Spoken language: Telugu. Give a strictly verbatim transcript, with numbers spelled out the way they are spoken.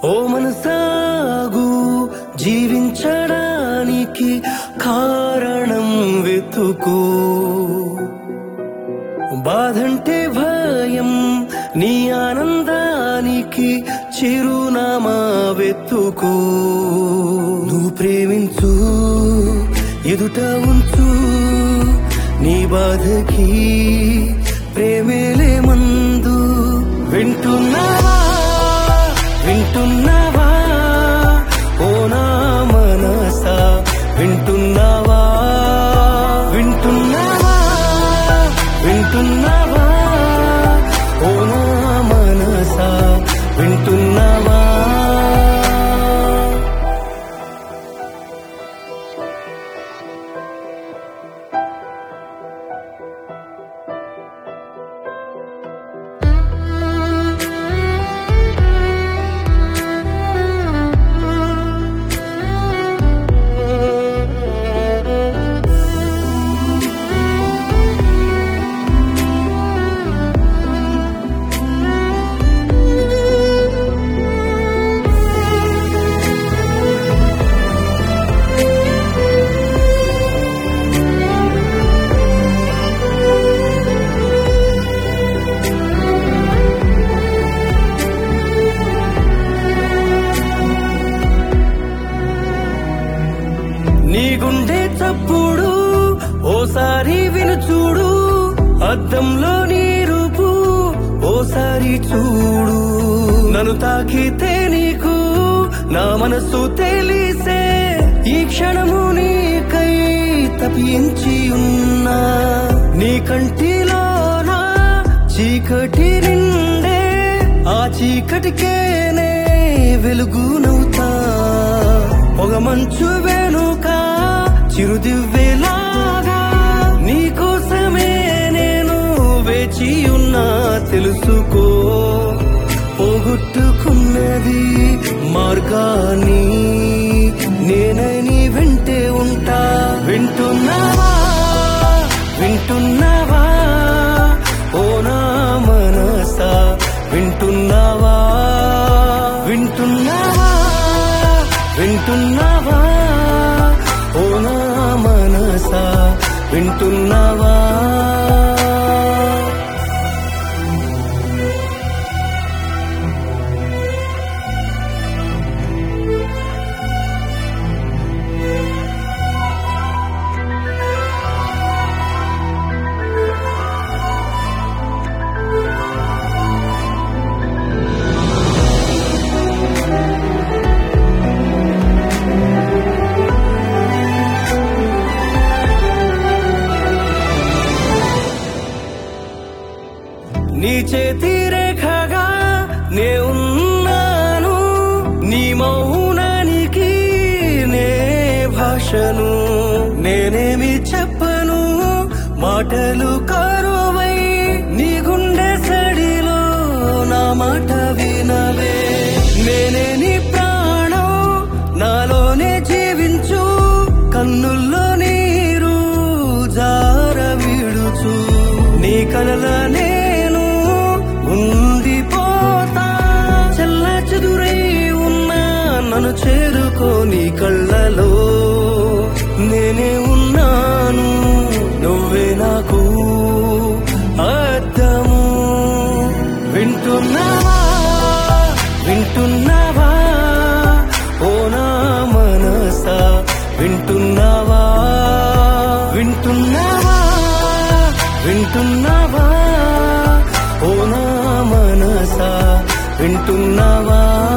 ఓ మనసాగు జీవించడానికి కారణం వెతుకు, బాధంటే భయం నీ ఆనందానికి చిరునామా వెతుకు. నువ్వు ప్రేమించు, ఎదుట ఉంచు, నీ బాధకి ప్రేమేలే మందు. వింటున్నావా వింటున్నావా ఓ నా మనసా, వింటున్నావా వింటున్నావా వింటున్నావా ఓ నా మనసా, వింటున్నావా? నీ గుండె చప్పుడు ఓసారి విను చూడు, అద్దంలో నీ రూపు ఓసారి చూడు. నన్ను తాకితే నీకు నా మనసు తెలిసే, ఈ క్షణము నీకై తప్పించి ఉన్నా. నీ కంటిలోనా చీకటి నిండే, ఆ చీకటికేనే వెలుగునవుతా. పొగ మంచు వెనుక చిరుదివ్వేలాగా నీకోసమే నేను వేచి ఉన్నా. తెలుసుకో, పోగొట్టుకున్నది మార్గాన్ని నేనని వెంటే ఉంటా. వింటున్నావా వింటున్నావా ఓ నా మనసా, వింటున్నావా వింటున్నావా వింటున్నావా ఓ నా మనసా, వింటున్నావా? నీ చేతి రేఖగా నే ఉన్నాను, నీ మౌనానికి నే భాషను. నేనేమి చెప్పను, మాటలు కరువై, నీ గుండె సడిలో నా మాట వినవే. నేనే నీ ప్రాణం, నాలోనే జీవించు, కన్నుల్లో నీరు జార విడుచు. నీ కలలనే ఉండిపోతా, చల్ల చెదురై ఉన్నా నన్ను చేరుకోని కళ్ళలో నేనే ఉన్నాను. నువ్వే నాకు అద్దము. వింటున్నావా వింటున్నావా ఓ నా మనసా, వింటున్నావా వింటున్నావా వింటున్నావా ఓ నా మనసా, వింటున్నావా?